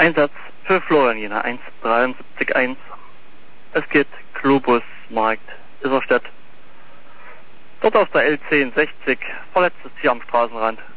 Einsatz für Florian Jena 173.1. Es geht Globus Markt Isarstedt. Dort auf der L1060 verletztes Tier am Straßenrand.